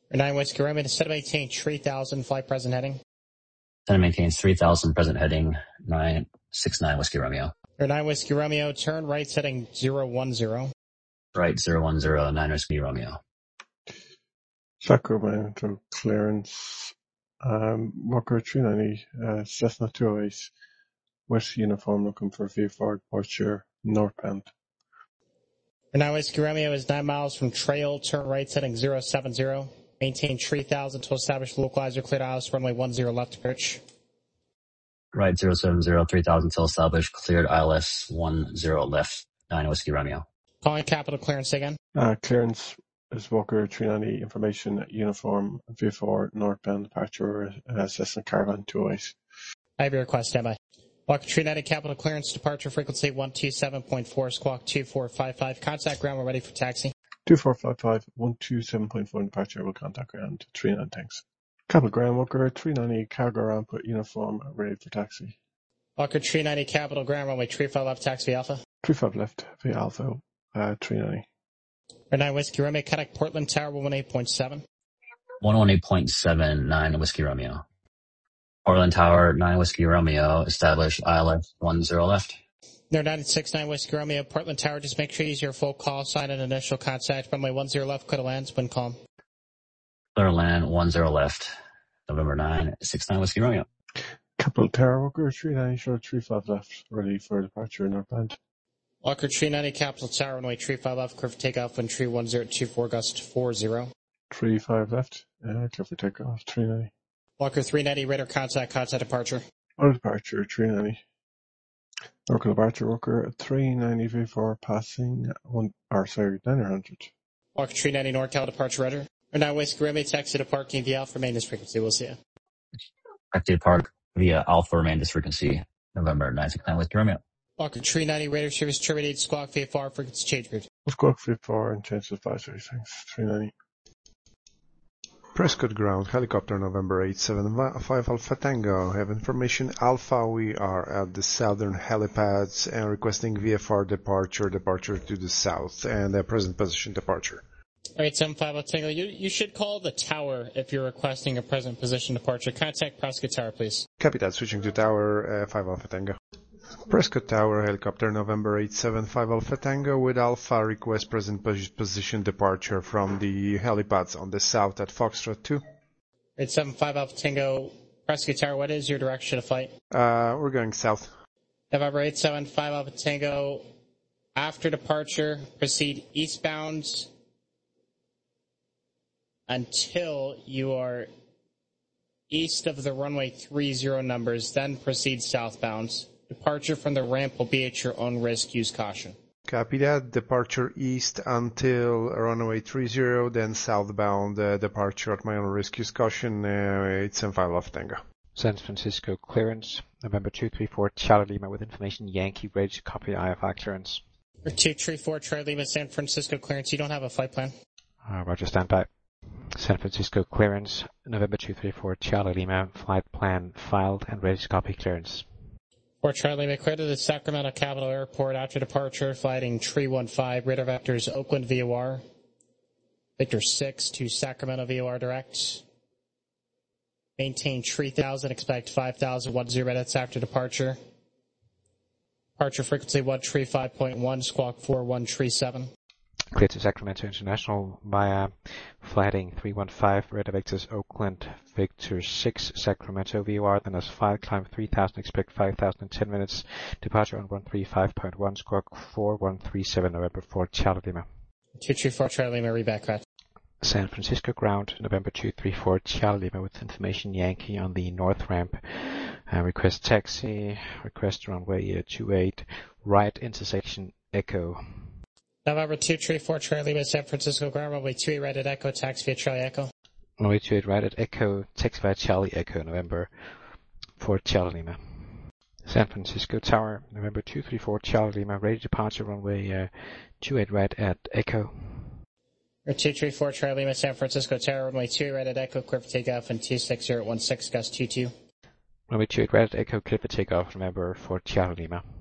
9 Whiskey Romeo, to set and maintain 3000, flight present heading. Center maintains 3000, present heading 969 Whiskey Romeo. 9 Whiskey Romeo, turn right setting 010. Right 010, 9 Whiskey Romeo. Sacramento clearance. Walker 390, Cessna 208, West uniform looking for VFR departure northbound. 9 Whiskey Romeo is 9 miles from trail, turn right setting 070. Maintain 3000 to establish localizer, clear to ILS, runway 10 left approach. Right 070, 3000 till established, cleared ILS 10 left, 9 Whiskey Romeo. Calling Capital clearance again. Clearance is Walker 390, information uniform V4 northbound departure, Cessna Caravan 208. I have your request, standby. Walker 390, Capital clearance, departure frequency 127.4, squawk 2455. Contact ground, we're ready for taxi. 2455, 127.4 departure, will contact ground 39, thanks. Capital ground, Walker 390, cargo ramp uniform, ready for taxi. Walker 390, Capital ground, runway 35 left, taxi Alpha. 35 left, via Alpha, 390. 9 Whiskey Romeo, contact Portland Tower 118.7. 118.7, 9 Whiskey Romeo. Portland Tower, 9 Whiskey Romeo, establish ILS 10 left. 969 Whiskey Romeo, Portland Tower, just make sure you use your full call sign and initial contact. Runway 10 left, clear to land, wind calm. Clear land 10 left, November 9, 69 Whiskey Romeo. Capital Tower, Walker 390, short 35 left, ready for departure northbound. Walker 390, Capital Tower, runway 35 left, clear for takeoff, wind tree 1024, gust 40. 35 left, clear for takeoff, 390. Walker 390, radar contact departure. Auto departure, 390. Local departure, Walker 390 V4 passing 900. Walker 390, NorCal departure, roger. 9 Whiskey Romeo, taxi to parking via Alpha, remain this frequency, we'll see you. Taxi to park via Alpha, remain this frequency, November 969 Whiskey Romeo. Walker 390, radar service terminated, squawk VFR, frequency change grid. Squawk V4 and change advisory, thanks, 390. Prescott Ground, helicopter November 875 Alpha Tango. Have information Alpha, we are at the southern helipads and requesting VFR departure to the south, and present position departure. 875 Alpha Tango, you should call the tower if you're requesting a present position departure. Contact Prescott Tower, please. Copy that, switching to tower 5 Alpha Tango. Prescott Tower, helicopter November 875 Alpha Tango with Alpha, request present position departure from the helipads on the south at Foxtrot 2. 875 Alpha Tango, Prescott Tower, what is your direction of flight? We're going south. November 875 Alpha Tango, after departure, proceed eastbound until you are east of the runway 30 numbers, then proceed southbound. Departure from the ramp will be at your own risk. Use caution. Copy that. Departure east until runway 30, then southbound departure at my own risk. Use caution. 875 Alpha Tango. San Francisco clearance. November 234 Charlie Lima with information Yankee ready to copy IFI clearance. 234 Charlie Lima, San Francisco clearance. You don't have a flight plan. Roger, standby. San Francisco clearance. November 234 Charlie Lima, flight plan filed and ready to copy clearance. Fort Charlie Lima, clear to the Sacramento Capital Airport after departure, flighting 315, radar vectors Oakland VOR, Victor 6 to Sacramento VOR direct. Maintain 3000, expect 5000, 10 minutes after departure. Departure frequency 135.1, squawk 4137. Clear to Sacramento International via flighting 315, radar vectors Oakland, Victor 6, Sacramento VOR, then as 5, climb 3000, expect 5000 in 10 minutes, departure on 135.1, squawk 4137, November 4, Charlie Lima. 234 Charlie Lima, reback craft. San Francisco ground, November 234 Charlie Lima with information Yankee on the north ramp. Request taxi, request runway 28, right intersection Echo. November 234 Charlie Lima, San Francisco ground, runway 28 right at Echo, taxi via Charlie Echo. Runway 28 right at Echo, taxi via Charlie Echo, November 4 Charlie Lima. San Francisco Tower, November 234 Charlie Lima, ready departure, runway 28 right at Echo. 234 Charlie Lima, San Francisco Tower, runway 28 right at Echo, clear for takeoff, and 26016, gust 22. Runway 28 right at Echo, clear for takeoff, November 4 Charlie Lima.